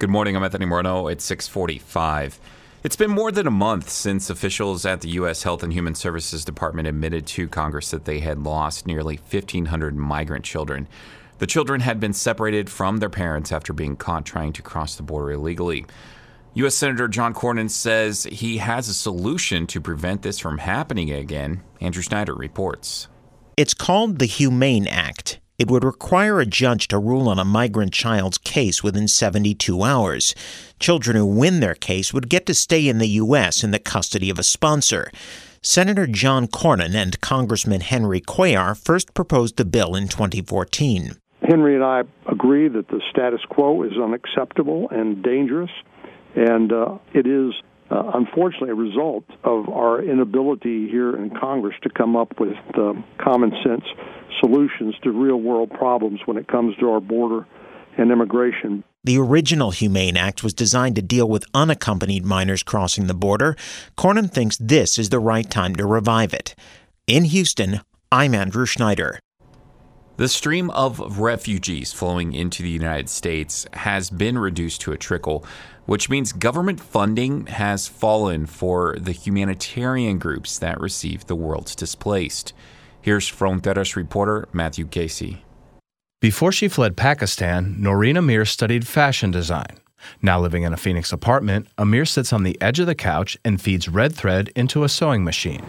Good morning, I'm Anthony Morneau. It's 6:45. It's been more than a month since officials at the U.S. Health and Human Services Department admitted to Congress that they had lost nearly 1,500 migrant children. The children had been separated from their parents after being caught trying to cross the border illegally. U.S. Senator John Cornyn says he has a solution to prevent this from happening again. Andrew Schneider reports. It's called the Humane Act. It would require a judge to rule on a migrant child's case within 72 hours. Children who win their case would get to stay in the U.S. in the custody of a sponsor. Senator John Cornyn and Congressman Henry Cuellar first proposed the bill in 2014. Henry and I agree that the status quo is unacceptable and dangerous, and it is unfortunately a result of our inability here in Congress to come up with common sense solutions to real-world problems when it comes to our border and immigration. The original Humane Act was designed to deal with unaccompanied minors crossing the border. Cornyn thinks this is the right time to revive it. In Houston, I'm Andrew Schneider. The stream of refugees flowing into the United States has been reduced to a trickle, which means government funding has fallen for the humanitarian groups that receive the world's displaced. Here's Fronteras reporter Matthew Casey. Before she fled Pakistan, Noreen Amir studied fashion design. Now living in a Phoenix apartment, Amir sits on the edge of the couch and feeds red thread into a sewing machine.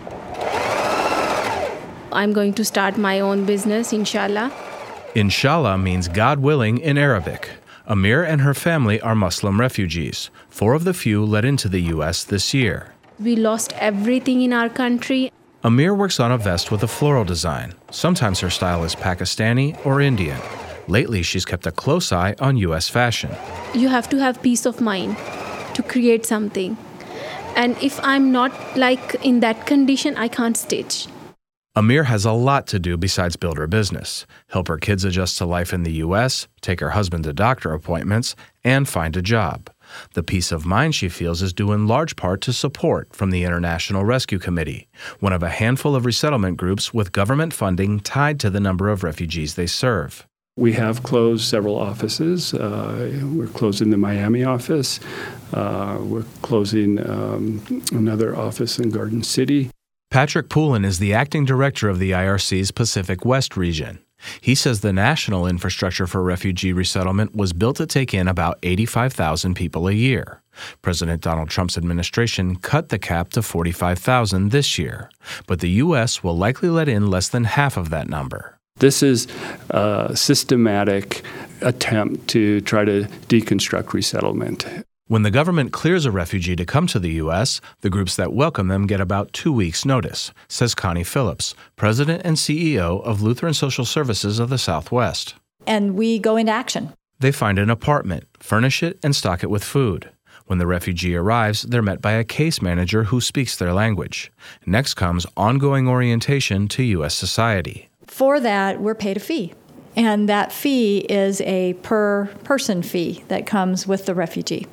I'm going to start my own business, inshallah. Inshallah means God willing in Arabic. Amir and her family are Muslim refugees, 4 of the few let into the U.S. this year. We lost everything in our country. Amir works on a vest with a floral design. Sometimes her style is Pakistani or Indian. Lately, she's kept a close eye on U.S. fashion. You have to have peace of mind to create something. And if I'm not in that condition, I can't stitch. Amir has a lot to do besides build her business, help her kids adjust to life in the U.S., take her husband to doctor appointments, and find a job. The peace of mind she feels is due in large part to support from the International Rescue Committee, one of a handful of resettlement groups with government funding tied to the number of refugees they serve. We have closed several offices. We're closing the Miami office. We're closing another office in Garden City. Patrick Poulin is the acting director of the IRC's Pacific West region. He says the national infrastructure for refugee resettlement was built to take in about 85,000 people a year. President Donald Trump's administration cut the cap to 45,000 this year, but the U.S. will likely let in less than half of that number. This is a systematic attempt to try to deconstruct resettlement. When the government clears a refugee to come to the U.S., the groups that welcome them get about 2 weeks' notice, says Connie Phillips, president and CEO of Lutheran Social Services of the Southwest. And we go into action. They find an apartment, furnish it, and stock it with food. When the refugee arrives, they're met by a case manager who speaks their language. Next comes ongoing orientation to U.S. society. For that, we're paid a fee. And that fee is a per-person fee that comes with the refugee.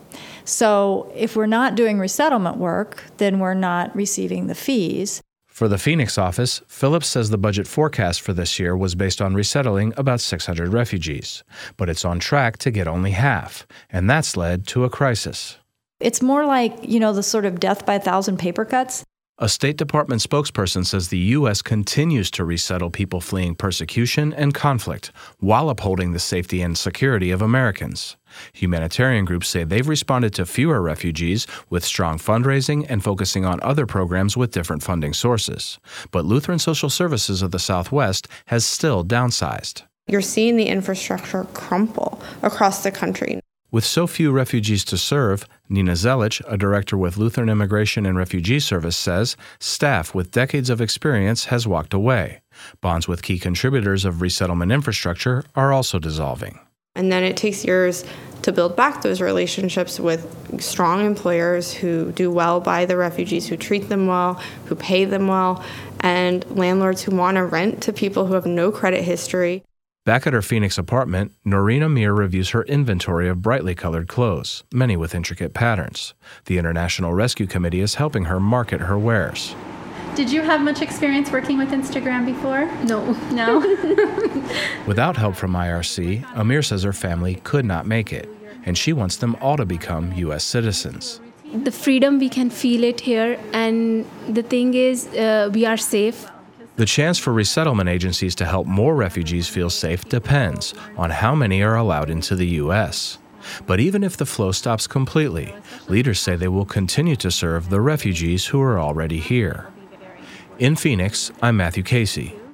So if we're not doing resettlement work, then we're not receiving the fees. For the Phoenix office, Phillips says the budget forecast for this year was based on resettling about 600 refugees. But it's on track to get only half, and that's led to a crisis. It's more like, the sort of death by 1,000 paper cuts. A State Department spokesperson says the U.S. continues to resettle people fleeing persecution and conflict while upholding the safety and security of Americans. Humanitarian groups say they've responded to fewer refugees with strong fundraising and focusing on other programs with different funding sources. But Lutheran Social Services of the Southwest has still downsized. You're seeing the infrastructure crumple across the country. With so few refugees to serve, Nina Zelich, a director with Lutheran Immigration and Refugee Service, says staff with decades of experience has walked away. Bonds with key contributors of resettlement infrastructure are also dissolving. And then it takes years to build back those relationships with strong employers who do well by the refugees, who treat them well, who pay them well, and landlords who want to rent to people who have no credit history. Back at her Phoenix apartment, Noreen Amir reviews her inventory of brightly colored clothes, many with intricate patterns. The International Rescue Committee is helping her market her wares. Did you have much experience working with Instagram before? No. No? Without help from IRC, Amir says her family could not make it. and she wants them all to become U.S. citizens. The freedom, we can feel it here, and the thing is, we are safe. The chance for resettlement agencies to help more refugees feel safe depends on how many are allowed into the U.S. But even if the flow stops completely, leaders say they will continue to serve the refugees who are already here. In Phoenix, I'm Matthew Casey.